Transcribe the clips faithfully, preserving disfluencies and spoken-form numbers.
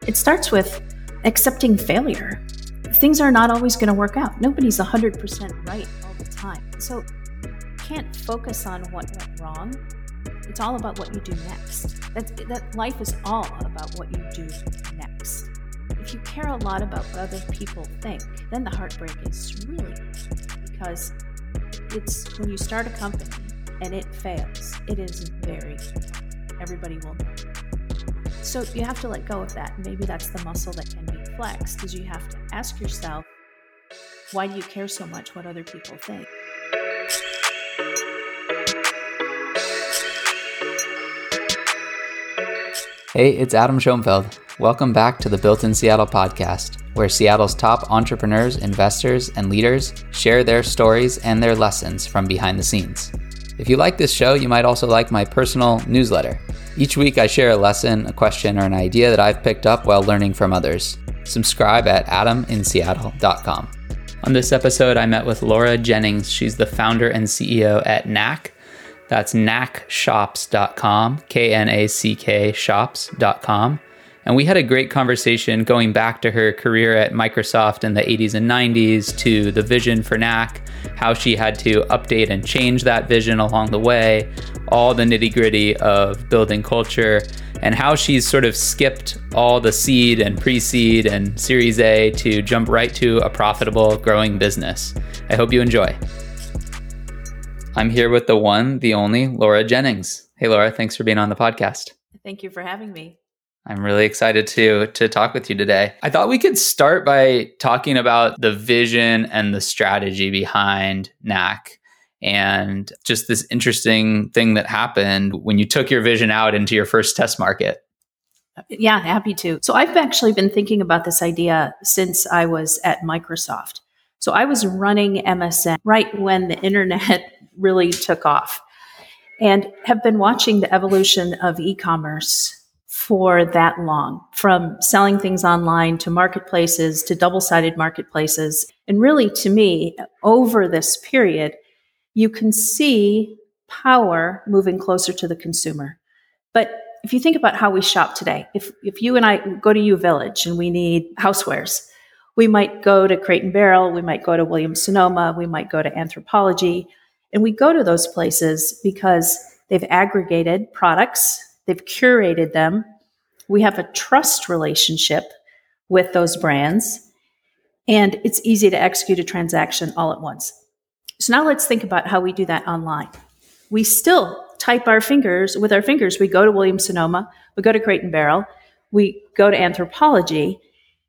It starts with accepting failure. Things are not always going to work out. Nobody's one hundred percent right all the time. So you can't focus on what went wrong. It's all about what you do next. That, that life is all about what you do next. If you care a lot about what other people think, then the heartbreak is really big, because it's when you start a company and it fails, it is very, everybody will know. So you have to let go of that. Maybe that's the muscle that can be flexed, is you have to ask yourself, why do you care so much what other people think? Hey, it's Adam Schoenfeld. Welcome back to the Built in Seattle podcast, where Seattle's top entrepreneurs, investors, and leaders share their stories and their lessons from behind the scenes. If you like this show, you might also like my personal newsletter. Each week I share a lesson, a question, or an idea that I've picked up while learning from others. Subscribe at adam in seattle dot com. On this episode, I met with Laura Jennings. She's the founder and C E O at Knack. That's knack shops dot com, K N A C K shops dot com. And we had a great conversation going back to her career at Microsoft in the eighties and nineties, to the vision for Knack, how she had to update and change that vision along the way, all the nitty gritty of building culture, and how she's sort of skipped all the seed and pre-seed and Series A to jump right to a profitable, growing business. I hope you enjoy. I'm here with the one, the only, Laura Jennings. Hey, Laura, thanks for being on the podcast. Thank you for having me. I'm really excited to to talk with you today. I thought we could start by talking about the vision and the strategy behind Knack, and just this interesting thing that happened when you took your vision out into your first test market. Yeah, happy to. So I've actually been thinking about this idea since I was at Microsoft. So I was running M S N right when the internet really took off, and have been watching the evolution of e-commerce for that long, from selling things online to marketplaces to double-sided marketplaces. And really, to me, over this period, you can see power moving closer to the consumer. But if you think about how we shop today, if if you and I go to U Village and we need housewares, we might go to Crate and Barrel, we might go to Williams-Sonoma, we might go to Anthropologie, and we go to those places because they've aggregated products, they've curated them, we have a trust relationship with those brands, and it's easy to execute a transaction all at once. So now let's think about how we do that online. We still type our fingers, with our fingers, we go to Williams-Sonoma, we go to Crate and Barrel, we go to Anthropologie,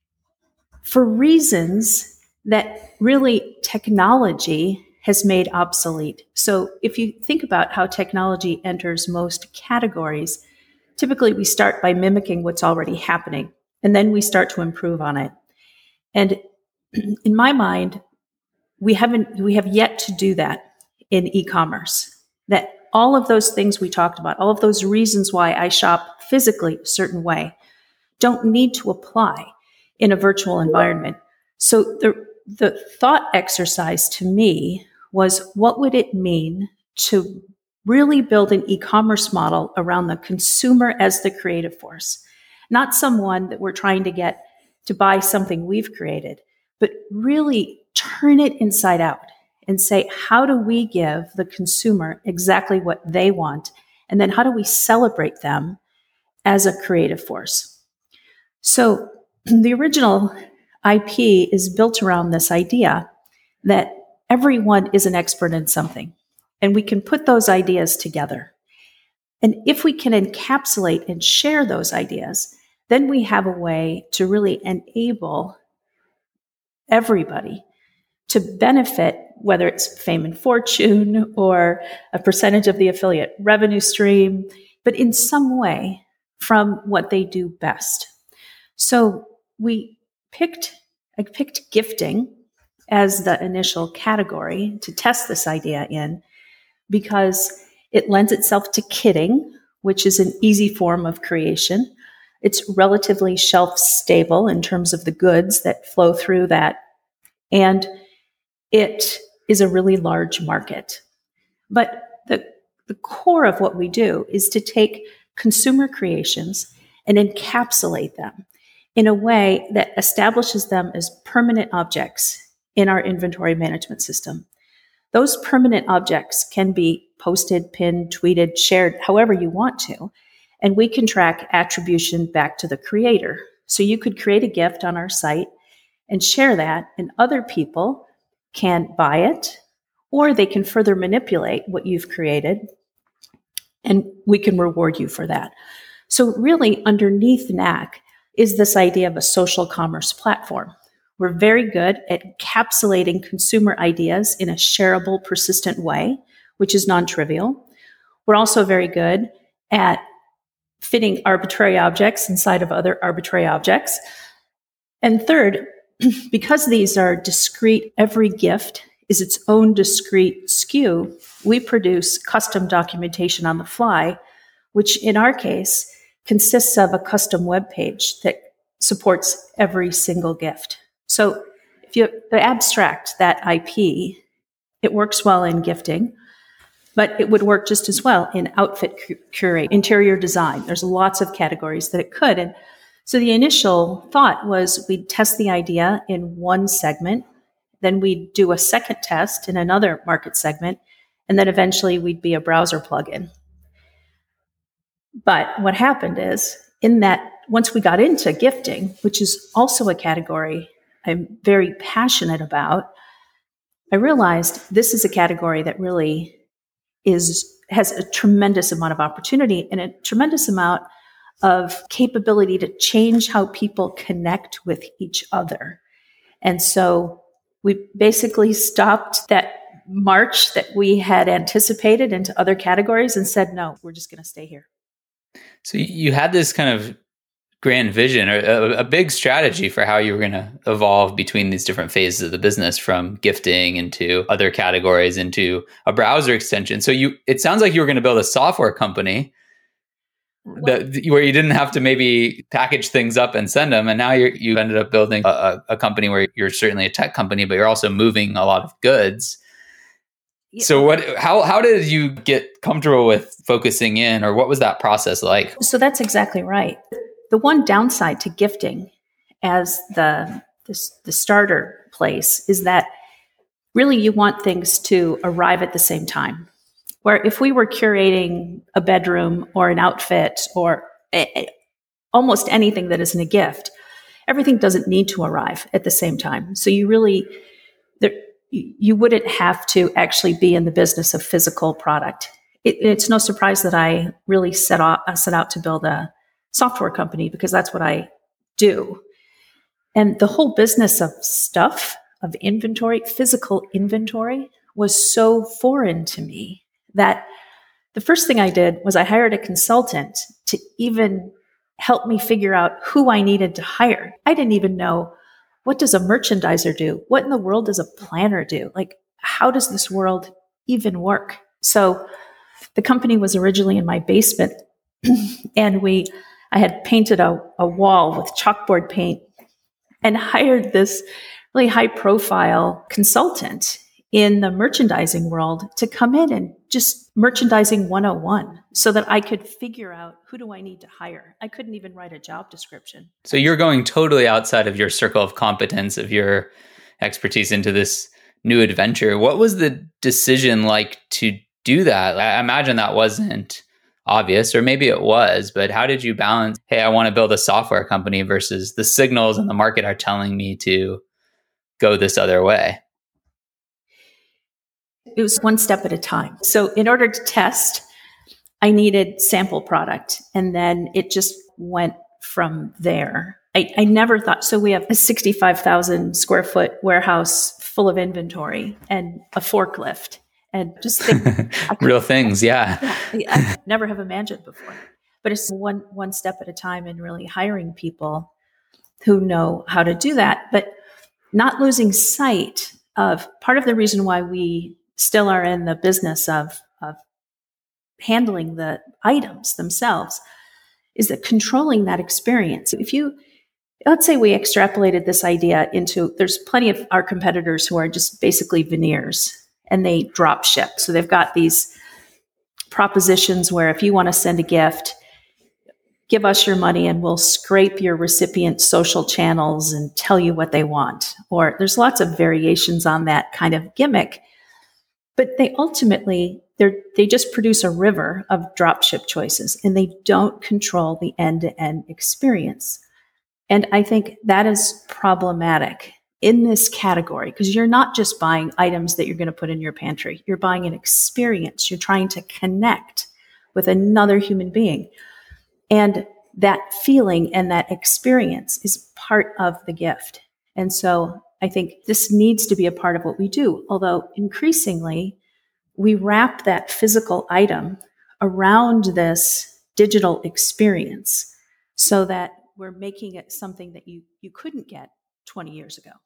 for reasons that really technology has made obsolete. So if you think about how technology enters most categories, typically we start by mimicking what's already happening, and then we start to improve on it. And in my mind, we haven't, we have yet to do that in e-commerce. That all of those things we talked about, all of those reasons why I shop physically a certain way, don't need to apply in a virtual environment. So the the thought exercise to me was, what would it mean to really build an e-commerce model around the consumer as the creative force? Not someone that we're trying to get to buy something we've created, but really turn it inside out and say, how do we give the consumer exactly what they want? And then how do we celebrate them as a creative force? So the original I P is built around this idea that everyone is an expert in something, and we can put those ideas together. And if we can encapsulate and share those ideas, then we have a way to really enable everybody to benefit, whether it's fame and fortune or a percentage of the affiliate revenue stream, but in some way from what they do best. So we picked, I picked gifting as the initial category to test this idea in, because it lends itself to kitting, which is an easy form of creation. It's relatively shelf stable in terms of the goods that flow through that. And it is a really large market. But the, the core of what we do is to take consumer creations and encapsulate them in a way that establishes them as permanent objects in our inventory management system. Those permanent objects can be posted, pinned, tweeted, shared, however you want to, and we can track attribution back to the creator. So you could create a gift on our site and share that, and other people can buy it, or they can further manipulate what you've created, and we can reward you for that. So really, underneath N A C is this idea of a social commerce platform. We're very good at encapsulating consumer ideas in a shareable, persistent way, which is non-trivial. We're also very good at fitting arbitrary objects inside of other arbitrary objects. And third, because these are discrete, every gift is its own discrete S K U, we produce custom documentation on the fly, which in our case consists of a custom web page that supports every single gift. So if you abstract that I P, it works well in gifting, but it would work just as well in outfit curate, interior design. There's lots of categories that it could. And so the initial thought was we'd test the idea in one segment, then we'd do a second test in another market segment, and then eventually we'd be a browser plugin. But what happened is, in that, once we got into gifting, which is also a category I'm very passionate about, I realized this is a category that really is has a tremendous amount of opportunity and a tremendous amount of capability to change how people connect with each other. And so we basically stopped that march that we had anticipated into other categories and said, no, we're just going to stay here. So you had this kind of grand vision or a, a big strategy for how you were going to evolve between these different phases of the business, from gifting into other categories into a browser extension. So you, it sounds like you were going to build a software company that, where you didn't have to maybe package things up and send them. And now you're, you ended up building a, a company where you're certainly a tech company, but you're also moving a lot of goods. Yeah. So what, how, how did you get comfortable with focusing in, or what was that process like? So that's exactly right. The one downside to gifting as the, the, the starter place is that really you want things to arrive at the same time. Where if we were curating a bedroom or an outfit or a, a, almost anything that isn't a gift, everything doesn't need to arrive at the same time. So you really, there, you wouldn't have to actually be in the business of physical product. It, it's no surprise that I really set out, set out to build a software company because that's what I do. And the whole business of stuff, of inventory, physical inventory, was so foreign to me that the first thing I did was I hired a consultant to even help me figure out who I needed to hire. I didn't even know, what does a merchandiser do? What in the world does a planner do? Like, how does this world even work? So the company was originally in my basement and we, I had painted a, a wall with chalkboard paint and hired this really high profile consultant in the merchandising world to come in and just merchandising one oh one so that I could figure out, who do I need to hire? I couldn't even write a job description. So you're going totally outside of your circle of competence, of your expertise, into this new adventure. What was the decision like to do that? I imagine that wasn't obvious, or maybe it was, but how did you balance, hey, I want to build a software company versus the signals in the market are telling me to go this other way? It was one step at a time. So in order to test, I needed sample product, and then it just went from there. I, I never thought, so we have a sixty-five thousand square foot warehouse full of inventory and a forklift and just think, real things. Yeah. yeah. I never have imagined before, but it's one, one step at a time, and really hiring people who know how to do that, but not losing sight of part of the reason why we still are in the business of, of handling the items themselves is that controlling that experience. If you, let's say we extrapolated this idea into, there's plenty of our competitors who are just basically veneers and they drop ship. So they've got these propositions where if you want to send a gift, give us your money and we'll scrape your recipient's social channels and tell you what they want. Or there's lots of variations on that kind of gimmick. But they ultimately, they they just produce a river of dropship choices, and they don't control the end-to-end experience. And I think that is problematic in this category, because you're not just buying items that you're going to put in your pantry. You're buying an experience. You're trying to connect with another human being. And that feeling and that experience is part of the gift. And so I think this needs to be a part of what we do, although increasingly we wrap that physical item around this digital experience so that we're making it something that you, you couldn't get twenty years ago.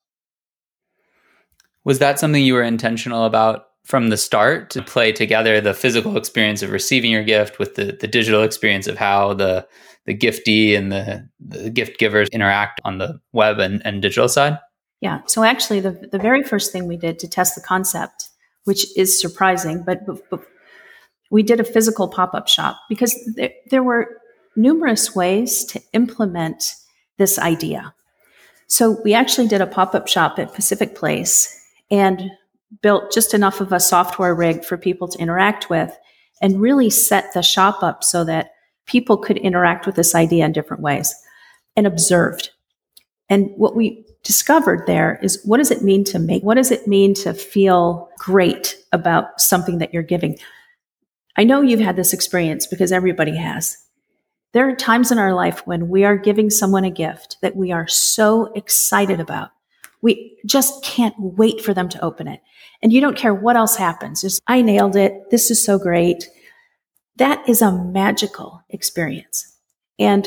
Was that something you were intentional about from the start, to play together the physical experience of receiving your gift with the, the digital experience of how the the giftee and the, the gift givers interact on the web and, and digital side? Yeah. So actually, the, the very first thing we did to test the concept, which is surprising, but, but, but we did a physical pop-up shop because there, there were numerous ways to implement this idea. So we actually did a pop-up shop at Pacific Place and built just enough of a software rig for people to interact with and really set the shop up so that people could interact with this idea in different ways and observed. And what we discovered there is, what does it mean to make? What does it mean to feel great about something that you're giving? I know you've had this experience because everybody has. There are times in our life when we are giving someone a gift that we are so excited about. We just can't wait for them to open it. And you don't care what else happens. Just, I nailed it. This is so great. That is a magical experience. And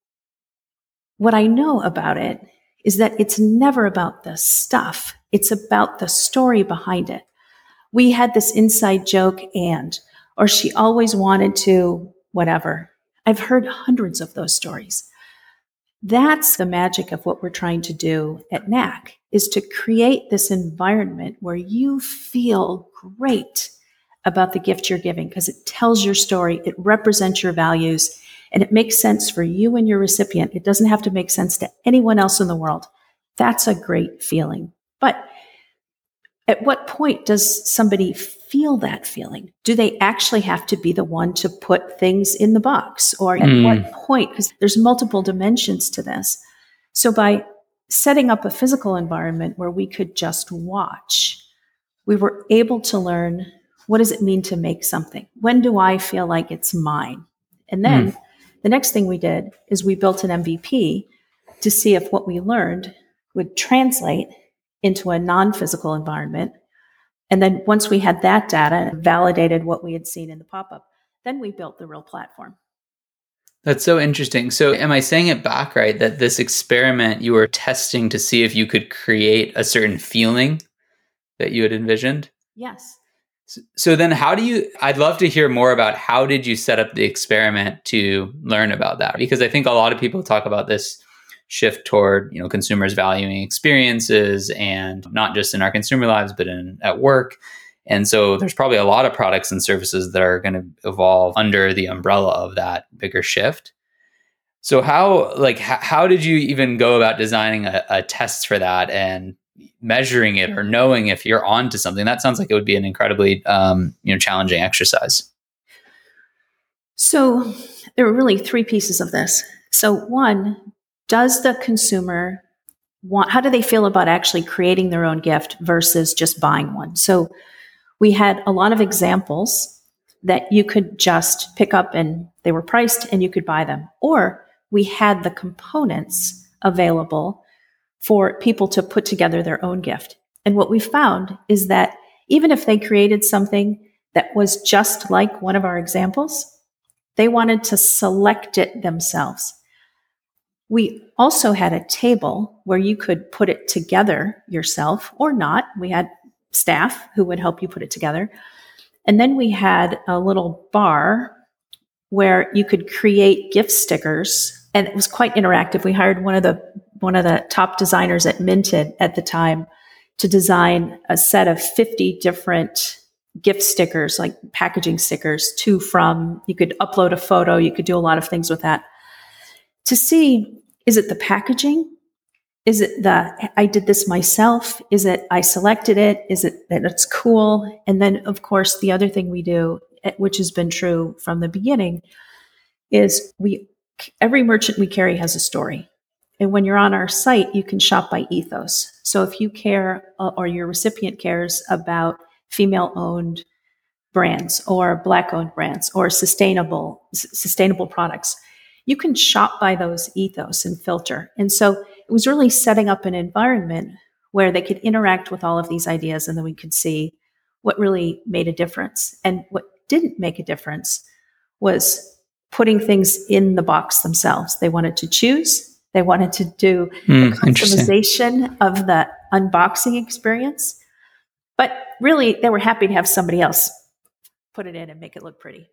what I know about it is that it's never about the stuff. It's about the story behind it. We had this inside joke and, or she always wanted to, whatever. I've heard hundreds of those stories. That's the magic of what we're trying to do at N A C, is to create this environment where you feel great about the gift you're giving because it tells your story, it represents your values, and it makes sense for you and your recipient. It doesn't have to make sense to anyone else in the world. That's a great feeling. But at what point does somebody feel that feeling? Do they actually have to be the one to put things in the box? Or at mm. what point? Because there's multiple dimensions to this. So by setting up a physical environment where we could just watch, we were able to learn, what does it mean to make something? When do I feel like it's mine? And then mm. the next thing we did is we built an M V P to see if what we learned would translate into a non-physical environment. And then once we had that data and validated what we had seen in the pop-up, then we built the real platform. That's so interesting. So am I saying it back right, that this experiment you were testing to see if you could create a certain feeling that you had envisioned? Yes. So, so then how do you, I'd love to hear more about how did you set up the experiment to learn about that? Because I think a lot of people talk about this shift toward, you know, consumers valuing experiences, and not just in our consumer lives, but in at work. And so there's probably a lot of products and services that are going to evolve under the umbrella of that bigger shift. So how, like, h- how did you even go about designing a, a test for that and measuring it or knowing if you're onto something? That sounds like it would be an incredibly, um, you know, challenging exercise. So there were really three pieces of this. So one, does the consumer want, how do they feel about actually creating their own gift versus just buying one? So we had a lot of examples that you could just pick up and they were priced and you could buy them. Or we had the components available for people to put together their own gift. And what we found is that even if they created something that was just like one of our examples, they wanted to select it themselves. We also had a table where you could put it together yourself or not. We had staff who would help you put it together. And then we had a little bar where you could create gift stickers, and it was quite interactive. We hired one of the one of the top designers at Minted at the time to design a set of fifty different gift stickers, like packaging stickers, to from. You could upload a photo. You could do a lot of things with that. to see, is it the packaging? Is it the, I did this myself? Is it, I selected it? Is it that it's cool? And then, of course, the other thing we do, which has been true from the beginning, is we, every merchant we carry has a story. And when you're on our site, you can shop by ethos. So if you care, uh, or your recipient cares about female-owned brands or Black-owned brands or sustainable, s- sustainable products, you can shop by those ethos and filter. And so it was really setting up an environment where they could interact with all of these ideas, and then we could see what really made a difference. And what didn't make a difference was putting things in the box themselves. They wanted to choose. They wanted to do Mm, the customization of the unboxing experience. But really, they were happy to have somebody else put it in and make it look pretty.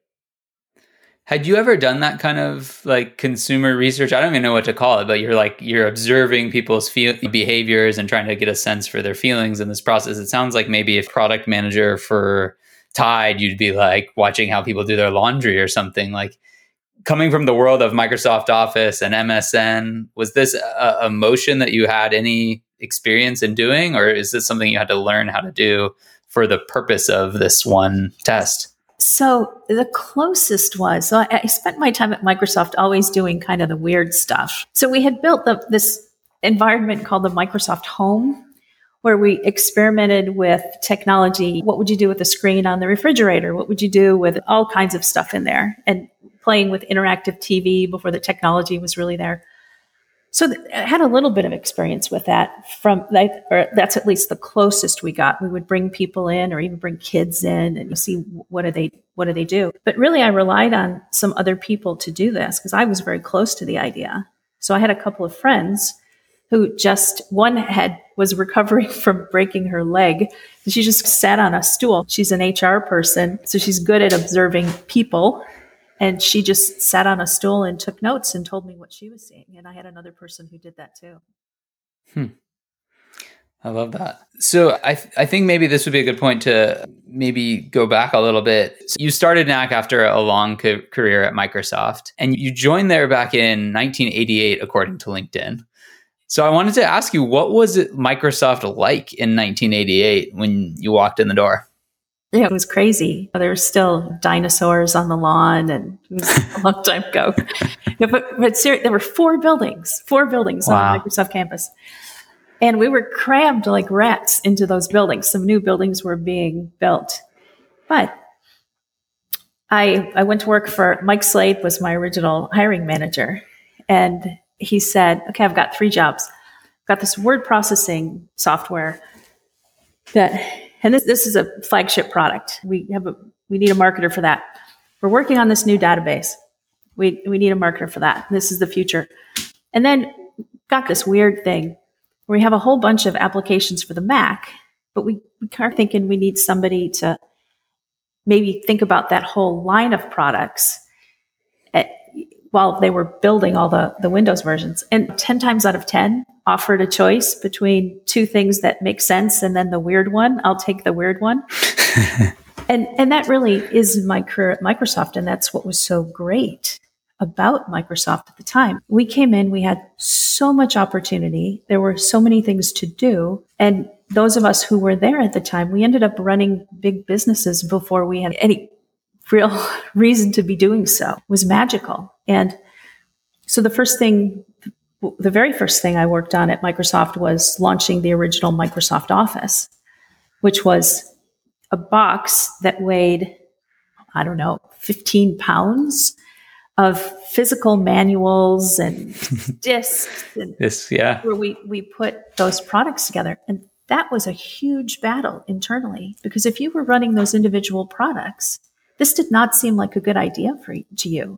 Had you ever done that kind of like consumer research? I don't even know what to call it, but you're like, you're observing people's feel- behaviors and trying to get a sense for their feelings in this process. It sounds like maybe if product manager for Tide, you'd be like watching how people do their laundry or something. Like, coming from the world of Microsoft Office and M S N, was this a, a motion that you had any experience in doing, or is this something you had to learn how to do for the purpose of this one test? So the closest was, so I, I spent my time at Microsoft always doing kind of the weird stuff. So we had built the, this environment called the Microsoft Home, where we experimented with technology. What would you do with a screen on the refrigerator? What would you do with all kinds of stuff in there? And playing with interactive T V before the technology was really there. So th- I had a little bit of experience with that from that, or that's at least the closest we got. We would bring people in or even bring kids in and see what do they, what do they do? But really I relied on some other people to do this because I was very close to the idea. So I had a couple of friends who just, one had was recovering from breaking her leg. She just sat on a stool. She's an H R person, so she's good at observing people. And she just sat on a stool and took notes and told me what she was seeing. And I had another person who did that too. Hmm. I love that. So I th- I think maybe this would be a good point to maybe go back a little bit. So you started N A C after a long co- career at Microsoft, and you joined there back in nineteen eighty-eight, according to LinkedIn. So I wanted to ask you, what was it Microsoft like in nineteen eighty-eight when you walked in the door? Yeah, it was crazy. There were still dinosaurs on the lawn, and it was a long time ago. Yeah, but but ser- there were four buildings, four buildings Wow. on the Microsoft campus. And we were crammed like rats into those buildings. Some new buildings were being built. But I I went to work for, Mike Slade was my original hiring manager. And he said, okay, I've got three jobs. I've got this word processing software that, and this, this is a flagship product. We have a, we need a marketer for that. We're working on this new database. We, we need a marketer for that. This is the future. And then got this weird thing where we have a whole bunch of applications for the Mac, but we, we are thinking we need somebody to maybe think about that whole line of products at, while they were building all the, the Windows versions. And ten times out of ten offered a choice between two things that make sense and then the weird one. I'll take the weird one. and and that really is my career at Microsoft. And that's what was so great about Microsoft at the time. We came in, we had so much opportunity. There were so many things to do. And those of us who were there at the time, we ended up running big businesses before we had any real reason to be doing so. It was magical. And so the first thing, the very first thing I worked on at Microsoft was launching the original Microsoft Office, which was a box that weighed, I don't know, fifteen pounds of physical manuals and discs. And this, yeah. Where we, we put those products together. And that was a huge battle internally, because if you were running those individual products, this did not seem like a good idea for to you.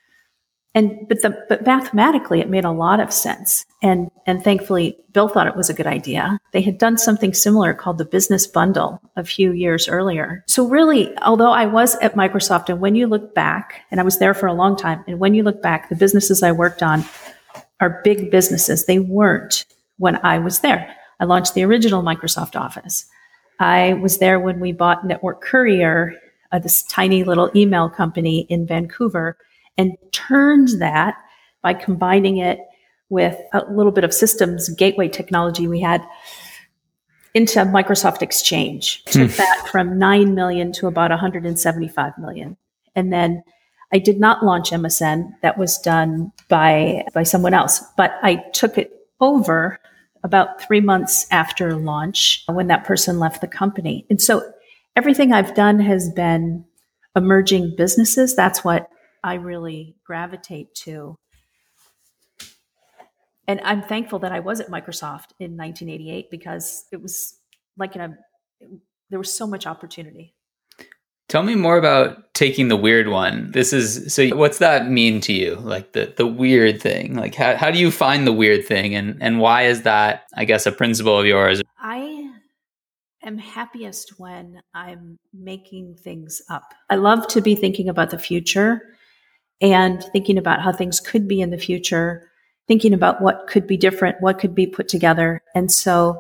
And but the but mathematically it made a lot of sense. And and thankfully Bill thought it was a good idea. They had done something similar called the Business Bundle a few years earlier. So really, although I was at Microsoft, and when you look back, and I was there for a long time, and when you look back, the businesses I worked on are big businesses. They weren't when I was there. I launched the original Microsoft Office. I was there when we bought Network Courier, uh, this tiny little email company in Vancouver, and turned that by combining it with a little bit of systems gateway technology we had into Microsoft Exchange. Took that from nine million to about one hundred seventy-five million. And then I did not launch M S N. That was done by, by someone else. But I took it over about three months after launch when that person left the company. And so everything I've done has been emerging businesses. That's what I really gravitate to. And I'm thankful that I was at Microsoft in nineteen eighty-eight because it was like in a, there was so much opportunity. Tell me more about taking the weird one. This is, so what's that mean to you? Like the, the weird thing, like how, how do you find the weird thing and, and why is that, I guess, a principle of yours? I am happiest when I'm making things up. I love to be thinking about the future and thinking about how things could be in the future, thinking about what could be different, what could be put together. And so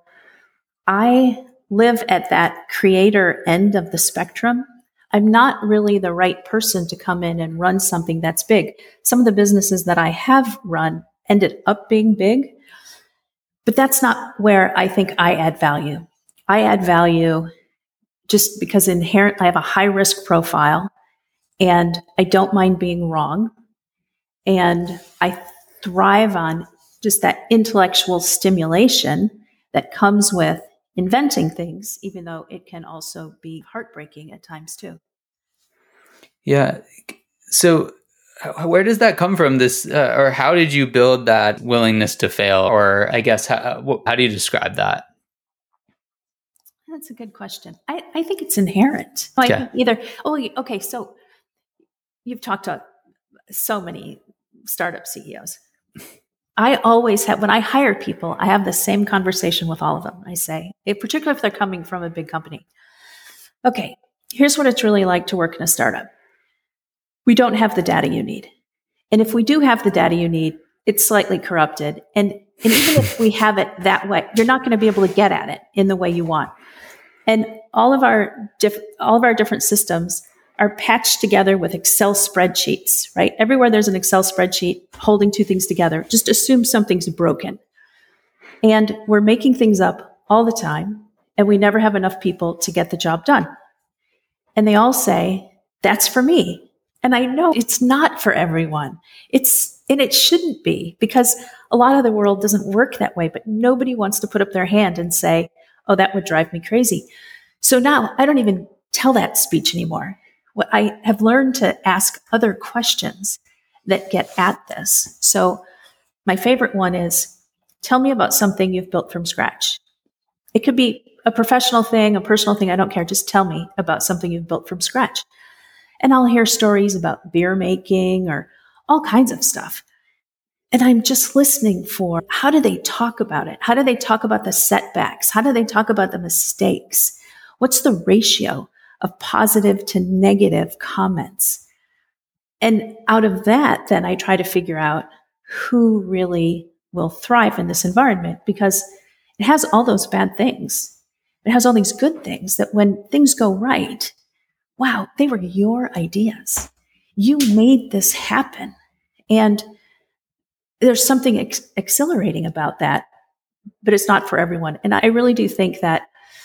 I live at that creator end of the spectrum. I'm not really the right person to come in and run something that's big. Some of the businesses that I have run ended up being big, but that's not where I think I add value. I add value just because inherent, I have a high risk profile and I don't mind being wrong. And I thrive on just that intellectual stimulation that comes with inventing things, even though it can also be heartbreaking at times too. Yeah. So where does that come from? This, uh, or how did you build that willingness to fail? Or I guess, how, how do you describe that? That's a good question. I, I think it's inherent. I Okay. think either, oh, okay. So you've talked to so many startup C E Os. I always have, when I hire people, I have the same conversation with all of them. I say, particularly if they're coming from a big company. Okay, here's what it's really like to work in a startup. We don't have the data you need. And if we do have the data you need, it's slightly corrupted. And, and even if we have it that way, you're not going to be able to get at it in the way you want. And all of our diff- all of our different systems are patched together with Excel spreadsheets, right? Everywhere there's an Excel spreadsheet holding two things together, just assume something's broken. And we're making things up all the time, and we never have enough people to get the job done. And they all say, that's for me. And I know it's not for everyone. It's, and it shouldn't be, because a lot of the world doesn't work that way, but nobody wants to put up their hand and say, oh, that would drive me crazy. So now I don't even tell that speech anymore. What I have learned to ask other questions that get at this. So my favorite one is, tell me about something you've built from scratch. It could be a professional thing, a personal thing, I don't care. Just tell me about something you've built from scratch. And I'll hear stories about beer making or all kinds of stuff. And I'm just listening for, how do they talk about it? How do they talk about the setbacks? How do they talk about the mistakes? What's the ratio of positive to negative comments? And out of that, then I try to figure out who really will thrive in this environment, because it has all those bad things. It has all these good things that when things go right, wow, they were your ideas. You made this happen. And there's something ex- exhilarating about that, but it's not for everyone. And I really do think that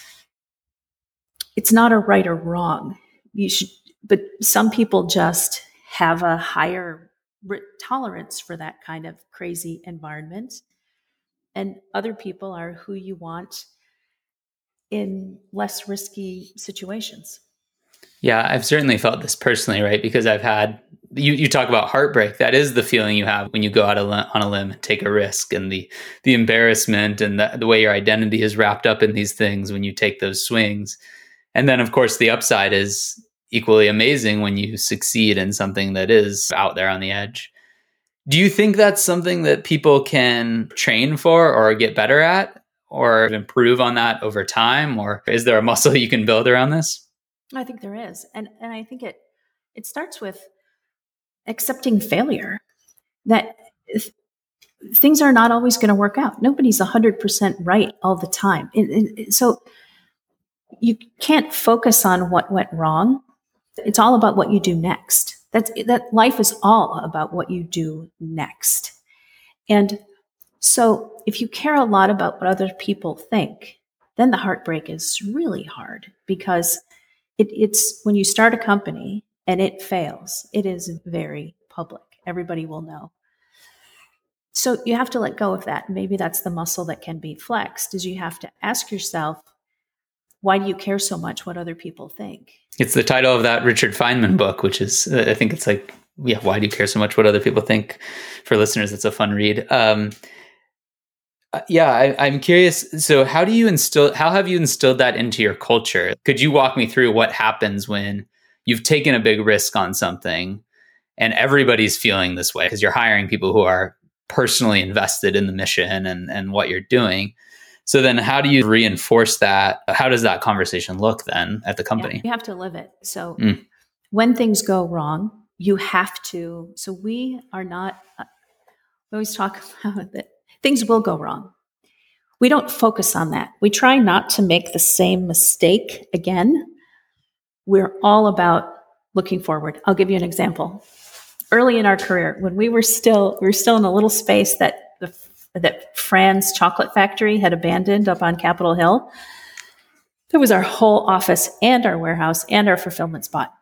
it's not a right or wrong. You should, but some people just have a higher tolerance for that kind of crazy environment. And other people are who you want in less risky situations. Yeah, I've certainly felt this personally, right? Because I've had, you, you talk about heartbreak. That is the feeling you have when you go out on a limb and take a risk, and the the embarrassment and the, the way your identity is wrapped up in these things when you take those swings. And then, of course, the upside is equally amazing when you succeed in something that is out there on the edge. Do you think that's something that people can train for or get better at or improve on that over time? Or is there a muscle you can build around this? I think there is. And and I think it it starts with accepting failure, that th- things are not always going to work out. Nobody's one hundred percent right all the time. And, and so you can't focus on what went wrong. It's all about what you do next. That's that life is all about what you do next. And so if you care a lot about what other people think, then the heartbreak is really hard because it, it's when you start a company and it fails, it is very public. Everybody will know. So you have to let go of that. Maybe that's the muscle that can be flexed, is you have to ask yourself, why do you care so much what other people think? It's the title of that Richard Feynman book, which is, uh, I think it's like, yeah, why do you care so much what other people think? For listeners, it's a fun read. Um, uh, yeah, I, I'm curious. So how do you instill, how have you instilled that into your culture? Could you walk me through what happens when you've taken a big risk on something and everybody's feeling this way because you're hiring people who are personally invested in the mission and, and what you're doing? So then how do you reinforce that? How does that conversation look then at the company? Yeah, you have to live it. So Mm. when things go wrong, you have to, so we are not, uh, we always talk about that things will go wrong. We don't focus on that. We try not to make the same mistake again. We're all about looking forward. I'll give you an example. Early in our career, when we were still, we were still in a little space that the that Fran's chocolate factory had abandoned up on Capitol Hill. There was our whole office and our warehouse and our fulfillment spot.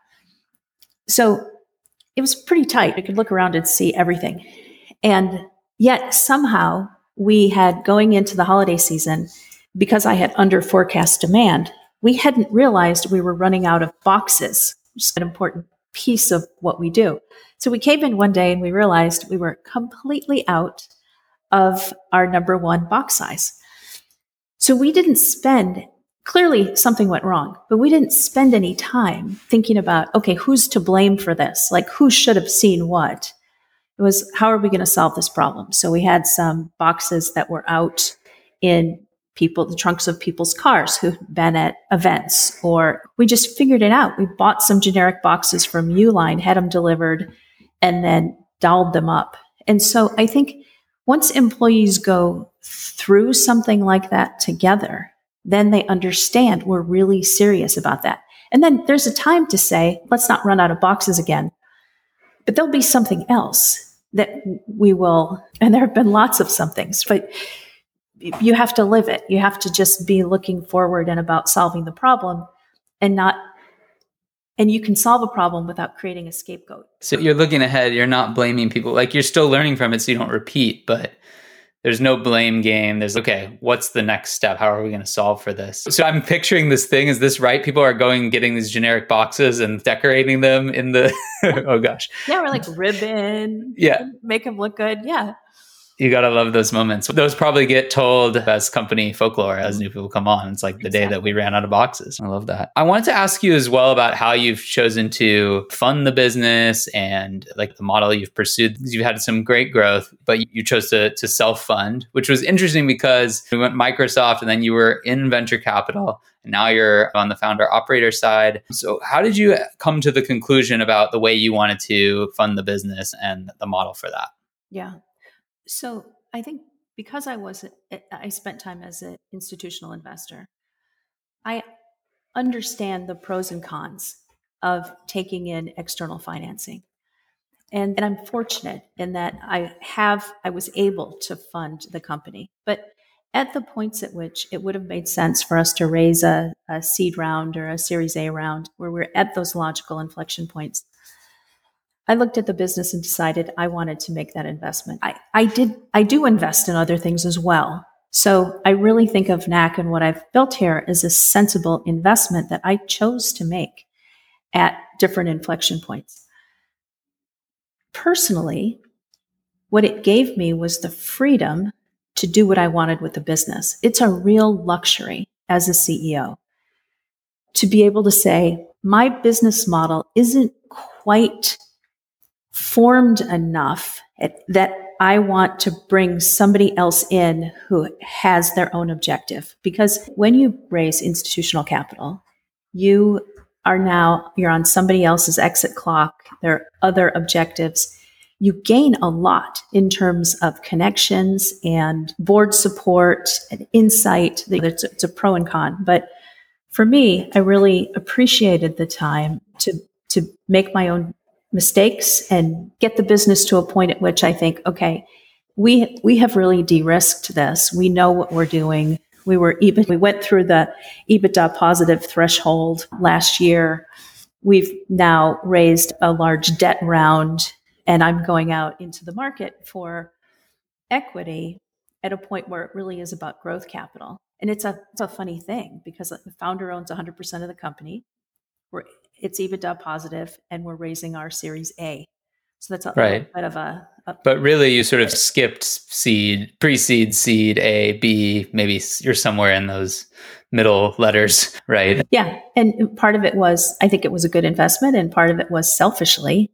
So it was pretty tight. You could look around and see everything. And yet somehow we had, going into the holiday season, because I had under forecast demand, we hadn't realized we were running out of boxes, which is an important piece of what we do. So we came in one day and we realized we were completely out of our number one box size. So we didn't spend, clearly something went wrong, but we didn't spend any time thinking about, okay, who's to blame for this? Like, who should have seen what? It was, how are we going to solve this problem? So we had some boxes that were out in people, the trunks of people's cars who'd been at events, or we just figured it out. We bought some generic boxes from Uline, had them delivered, and then dolled them up. And so I think once employees go through something like that together, then they understand we're really serious about that. And then there's a time to say, let's not run out of boxes again. But there'll be something else that we will, and there have been lots of somethings, but you have to live it. You have to just be looking forward and about solving the problem and not, and you can solve a problem without creating a scapegoat. So you're looking ahead, you're not blaming people. Like, you're still learning from it so you don't repeat, but there's no blame game. There's, okay, what's the next step? How are we going to solve for this? So I'm picturing this thing. Is this right? People are going, getting these generic boxes and decorating them in the, oh gosh. Yeah, we're like ribbon. Yeah. Make them look good. Yeah. You got to love those moments. Those probably get told as company folklore as new people come on. It's like the exactly. day that we ran out of boxes. I love that. I wanted to ask you as well about how you've chosen to fund the business and like the model you've pursued. You've had some great growth, but you chose to, to self-fund, which was interesting because we went Microsoft and then you were in venture capital and now you're on the founder operator side. So how did you come to the conclusion about the way you wanted to fund the business and the model for that? Yeah. So I think because I was, I spent time as an institutional investor, I understand the pros and cons of taking in external financing. And, and I'm fortunate in that I have, I was able to fund the company. But at the points at which it would have made sense for us to raise a, a seed round or a Series A round, where we're at those logical inflection points, I looked at the business and decided I wanted to make that investment. I, I did, I do invest in other things as well. So I really think of N A C and what I've built here as a sensible investment that I chose to make at different inflection points. Personally, what it gave me was the freedom to do what I wanted with the business. It's a real luxury as a C E O to be able to say, my business model isn't quite formed enough that I want to bring somebody else in who has their own objective. Because when you raise institutional capital, you are now, you're on somebody else's exit clock. There are other objectives. You gain a lot in terms of connections and board support and insight. It's a, it's a pro and con. But for me, I really appreciated the time to, to make my own mistakes and get the business to a point at which I think, okay, we we have really de-risked this. We know what we're doing. We were even we went through the EBITDA positive threshold last year. We've now raised a large debt round, and I'm going out into the market for equity at a point where it really is about growth capital. And it's a, it's a funny thing because the founder owns one hundred percent of the company. We're, it's EBITDA positive, and we're raising our Series A. So that's a right. little bit of a, a... But really, you sort of skipped seed, pre-seed, seed, A, B. Maybe you're somewhere in those middle letters, right? Yeah. And part of it was, I think it was a good investment. And part of it was selfishly,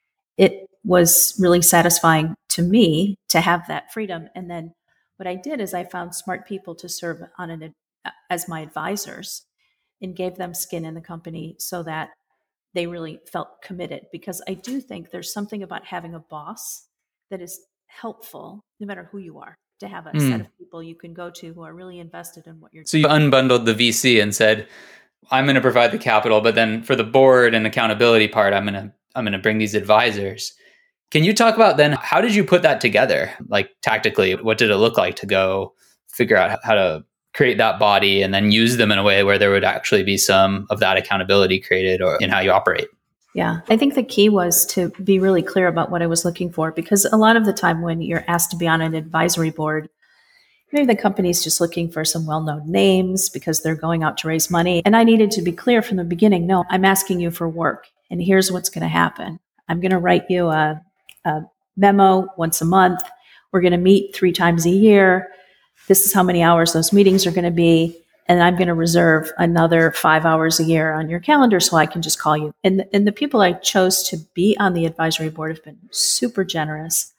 it was really satisfying to me to have that freedom. And then what I did is I found smart people to serve on an as my advisors and gave them skin in the company so that they really felt committed. Because I do think there's something about having a boss that is helpful, no matter who you are, to have a mm. set of people you can go to who are really invested in what you're so doing. So you unbundled the V C and said, I'm going to provide the capital, but then for the board and accountability part, I'm going to I'm going to bring these advisors. Can you talk about then, how did you put that together? Like tactically, what did it look like to go figure out how to create that body and then use them in a way where there would actually be some of that accountability created or in how you operate? Yeah, I think the key was to be really clear about what I was looking for, because a lot of the time when you're asked to be on an advisory board, maybe the company's just looking for some well-known names because they're going out to raise money. And I needed to be clear from the beginning, no, I'm asking you for work. And here's what's going to happen. I'm going to write you a, a memo once a month. We're going to meet three times a year. This is how many hours those meetings are going to be. And I'm going to reserve another five hours a year on your calendar so I can just call you. And, and the people I chose to be on the advisory board have been super generous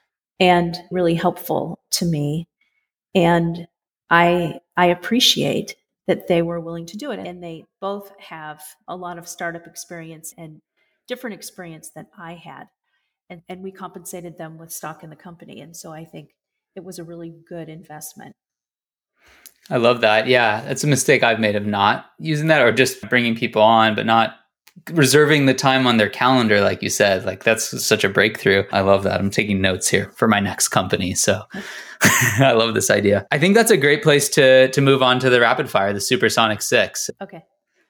and really helpful to me. And I I appreciate that they were willing to do it. And they both have a lot of startup experience and different experience than I had. And, and we compensated them with stock in the company. And so I think it was a really good investment. I love that. Yeah, that's a mistake I've made of not using that, or just bringing people on, but not reserving the time on their calendar, like you said. Like, that's such a breakthrough. I love that. I'm taking notes here for my next company. So I love this idea. I think that's a great place to to move on to the rapid fire, the Supersonic Six. Okay.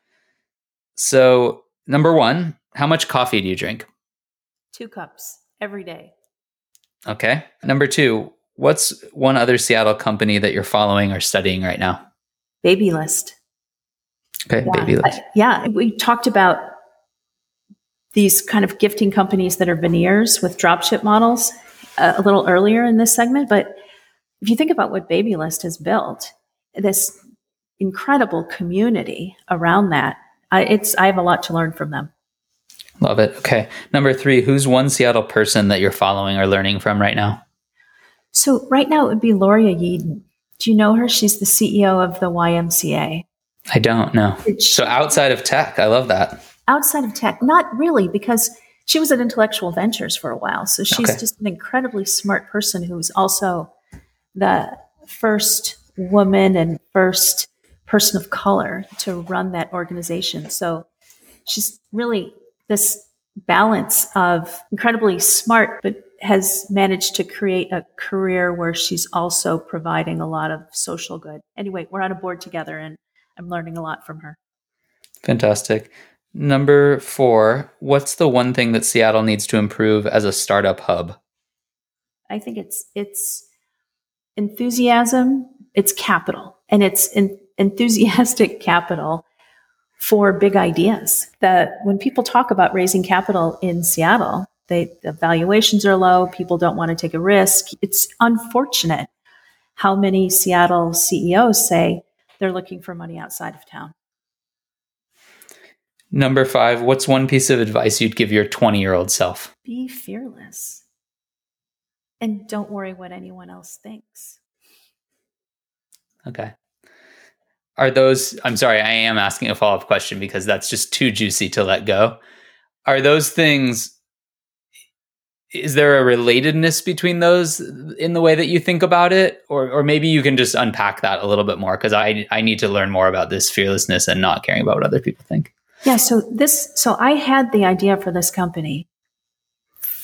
So number one, how much coffee do you drink? Two cups every day. Okay. Number two, what's one other Seattle company that you're following or studying right now? Babylist. Okay, yeah. Babylist. Uh, yeah, we talked about these kind of gifting companies that are veneers with dropship models uh, a little earlier in this segment. But if you think about what Babylist has built, this incredible community around that, I, it's I have a lot to learn from them. Love it. Okay. Number three, who's one Seattle person that you're following or learning from right now? So right now it would be Loria Yeadon. Do you know her? She's the C E O of the Y M C A. I don't know. She, so outside of tech, I love that. Outside of tech, not really, because she was at Intellectual Ventures for a while. So she's okay. just an incredibly smart person who's also the first woman and first person of color to run that organization. So she's really this balance of incredibly smart, but has managed to create a career where she's also providing a lot of social good. Anyway, we're on a board together and I'm learning a lot from her. Fantastic. Number four, what's the one thing that Seattle needs to improve as a startup hub? I think it's it's enthusiasm, it's capital, and it's in, enthusiastic capital for big ideas. That when people talk about raising capital in Seattle, they, the valuations are low, people don't want to take a risk. It's unfortunate how many Seattle C E Os say they're looking for money outside of town. Number five, what's one piece of advice you'd give your twenty-year-old self? Be fearless. And don't worry what anyone else thinks. Okay. Are those, I'm sorry, I am asking a follow-up question because that's just too juicy to let go. Are those things, is there a relatedness between those in the way that you think about it? Or or maybe you can just unpack that a little bit more, because I I need to learn more about this fearlessness and not caring about what other people think. Yeah, so this, so I had the idea for this company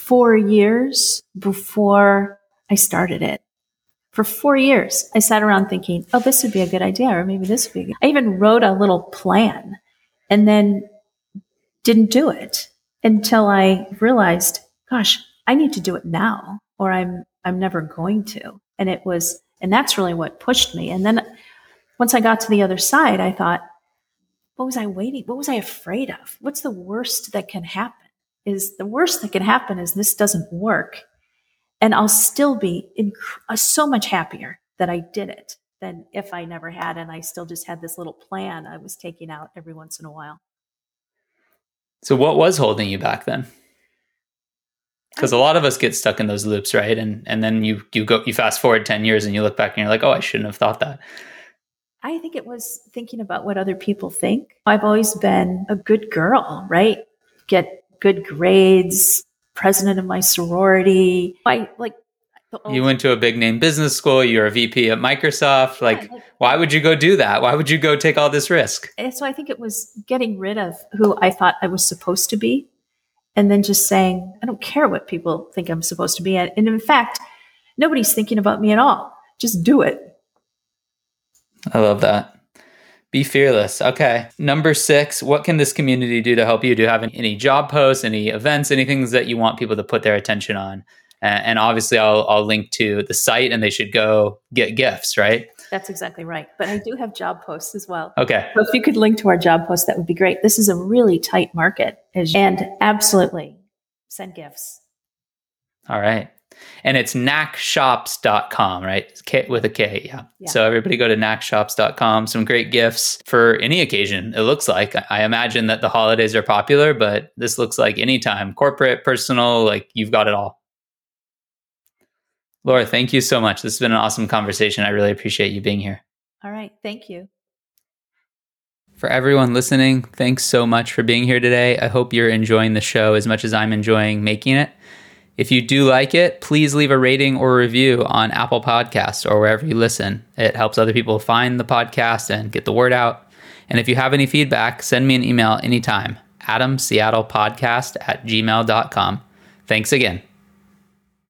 four years before I started it. For four years, I sat around thinking, oh, this would be a good idea, or maybe this would be a good. I even wrote a little plan and then didn't do it until I realized, gosh, I need to do it now, or I'm I'm never going to. And it was, and that's really what pushed me. And then once I got to the other side, I thought, what was I waiting? What was I afraid of? What's the worst that can happen? Is the worst that can happen is this doesn't work. And I'll still be inc- so much happier that I did it than if I never had, and I still just had this little plan I was taking out every once in a while. So what was holding you back then? Because a lot of us get stuck in those loops, right? And and then you you go you fast forward ten years and you look back and you're like, oh, I shouldn't have thought that. I think it was thinking about what other people think. I've always been a good girl, right? Get good grades, president of my sorority. I like. You went to a big name business school. You're a V P at Microsoft. Like, yeah, like, why would you go do that? Why would you go take all this risk? And so I think it was getting rid of who I thought I was supposed to be, and then just saying, I don't care what people think I'm supposed to be. And in fact, nobody's thinking about me at all. Just do it. I love that. Be fearless. Okay. Number six, what can this community do to help you? Do you have any job posts, any events, anything that you want people to put their attention on? And obviously I'll, I'll link to the site and they should go get gifts, right? That's exactly right. But I do have job posts as well. Okay. So if you could link to our job post, that would be great. This is a really tight market. And absolutely send gifts. All right. And it's knack shops dot com, right? K, with a K, yeah. yeah. So everybody go to knack shops dot com. Some great gifts for any occasion, it looks like. I imagine that the holidays are popular, but this looks like anytime. Corporate, personal, like you've got it all. Laura, thank you so much. This has been an awesome conversation. I really appreciate you being here. All right. Thank you. For everyone listening, thanks so much for being here today. I hope you're enjoying the show as much as I'm enjoying making it. If you do like it, please leave a rating or review on Apple Podcasts or wherever you listen. It helps other people find the podcast and get the word out. And if you have any feedback, send me an email anytime. adam seattle podcast at gmail dot com. Thanks again.